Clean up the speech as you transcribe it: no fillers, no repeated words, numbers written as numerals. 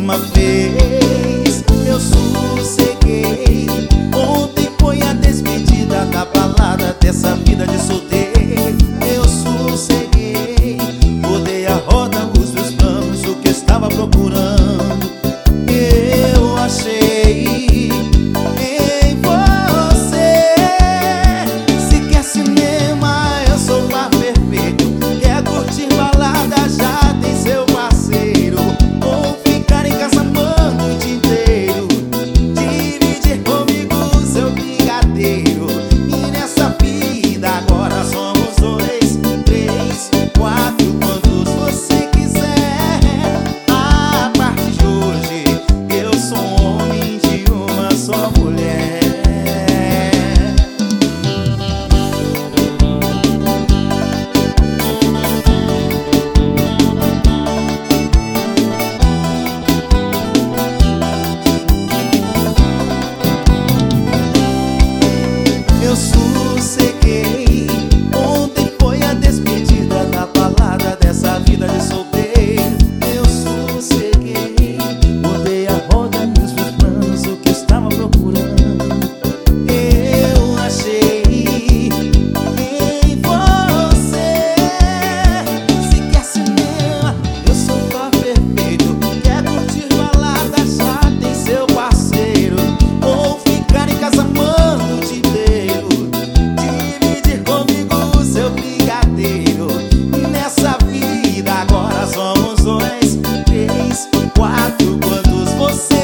uma vez eu sosseguei. Ontem foi a despedida da balada dessa vida de solteiro. Eu sosseguei, mudei a rota, os meus planos, o que eu estava procurando eu achei em você. Se quer cinema, eu sou o par perfeito. Quer curtir balada, já tem seu parceiro. Ou ficar em casa amando o dia inteiro, dividir comigo seu brigadeiro. E nessa vida agora somos dois, três, quatro, quantos você quiser. A partir de hoje eu sou homem de uma só mulher. Eu sosseguei. Ontem foi a despedida da balada dessa vida de solteiro. Eu sosseguei, mudei a roda e os meus planos, o que eu estava procurando eu achei em você. Se quer cinema, eu sou o par perfeito. Quer curtir balada, já tem seu parceiro. Ou ficar em casa amando o dia inteiro, dividir comigo seu brigadeiro. Nessa vida agora somos dois, três, quatro, quantos você